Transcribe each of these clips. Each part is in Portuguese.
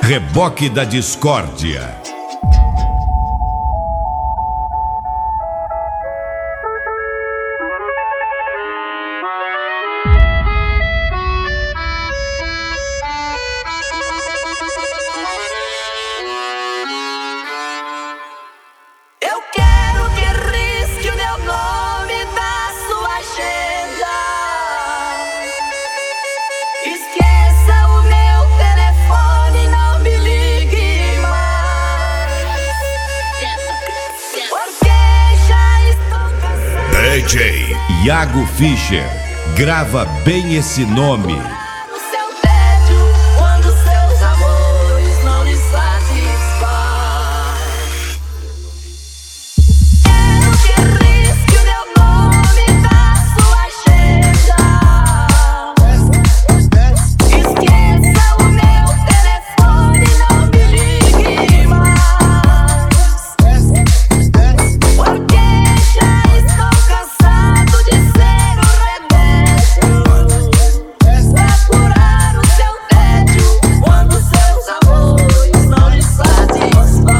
Reboque da Discórdia. Eu quero que risque o meu nome da sua agenda. Esqueça o meu telefone, não me ligue mais. Porque já estou cansada. DJ Iago Fischer. Grava bem esse nome. No seu tédio, quando seus amores não lhe satisfazem. Quero que risque o meu nome da sua agenda. Esqueça o meu telefone, não me ligue mais. Porque já estou cansado de ser o remédio pra curar o seu tédio quando seus amores não lhe satisfazem.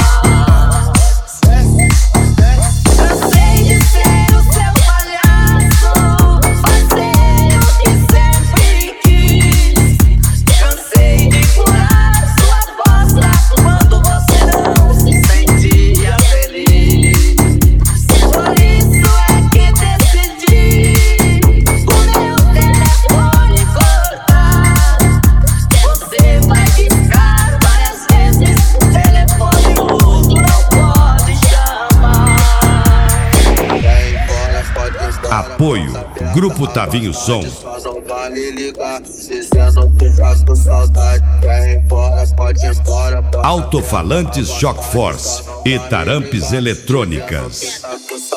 Cansei de ser o seu palhaço, fazer o que sempre quis. Cansei de curar sua bosta quando você não se sentia feliz. Por isso é que decidi o meu telefone cortar. Você vai discar várias vezes, o telefone mudo não pode chamar. Apoio Grupo Tavinho Som. Não vale ligar, se cê não ficar com saudade, quer ir embora, pode ir embora. Altofalantes Shock Force e Tarampes Eletrônicas. Tá com